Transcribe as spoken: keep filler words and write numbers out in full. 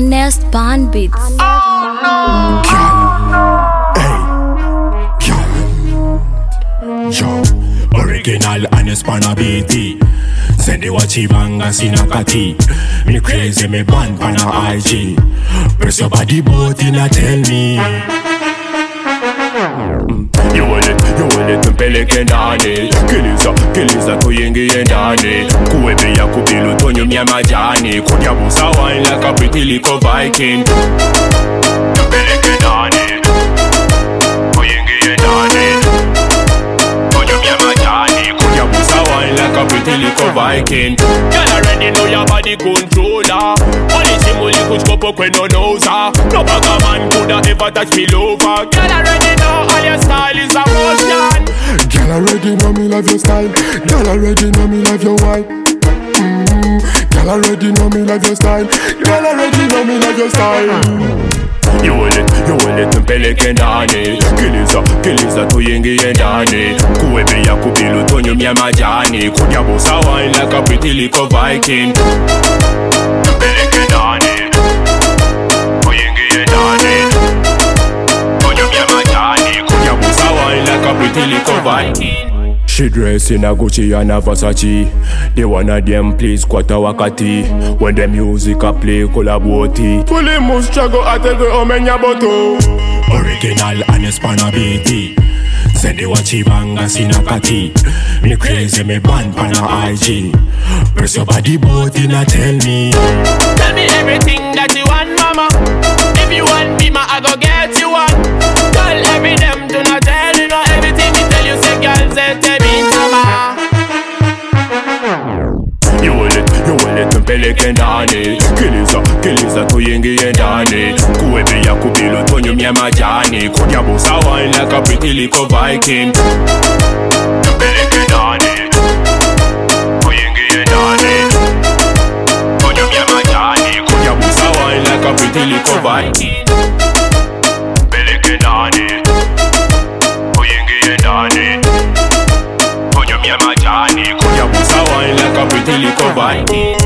Honest Band Beats. Yo, yo, original honest pana B T. Send the wachibanga sinakati. Me crazy me band pana I G. Press your body button and tell me. You want it, you want it mpeleke ndani. Kiliza, kiliza tuyingie ndani. Kuwebe ya kubilu tonyo mya majani. Kunya busa wine like a pretty little Viking. Mpeleke ndani. Tuyingie ndani. Tonyo mya majani. Kunya busa wine like a pretty little Viking. Girl already know your body controller. Only chimuli kuchkopo kweno noza. No baga man coulda ever touch me lover. Girl already know all your style is a motion. Girl already know me love your style. Girl already know me love your wine. Mm-hmm. Girl already know me love your style. Girl already know me love your style. You want it, you want it mpeleke ndani. Kiliza, kiliza tuyingie ndani. Kuwebe ya kubilu tonyo mya majani. Kunya busa wine like a pretty little Viking. Mpeleke ndani. Tuyingie ndani. Tonyo mya majani. Kunya busa wine like a pretty little Viking. She dress in a Gucci and a Versace. They wanna them please quarter wakati. When the music a play kolaboti. Fully must struggle at the omenya boto. Original honest pana B T. Send the wachibanga sinakati. Me crazy me band pana I G. Press your body button and tell me. Tell me everything that you want, mama. If you want me, ma, I go get you one. Girl, every them do not tell you know everything me tell you. Say, girl, say, tell me, mama. You want it, you want it mpeleke ndani. Kiliza, kiliza tuyingie ndani. Kuwebe ya kubilu tonyo mya majani. Kunya busa wine like a pretty little Viking. Mpeleke ndani. Tuyingie ndani. Tonyo mya majani. Kunya busa wine like a pretty little Viking. Mpeleke ndani. Tuyingie ndani. Tonyo mya majani. Kunya busa wine like a pretty little Viking.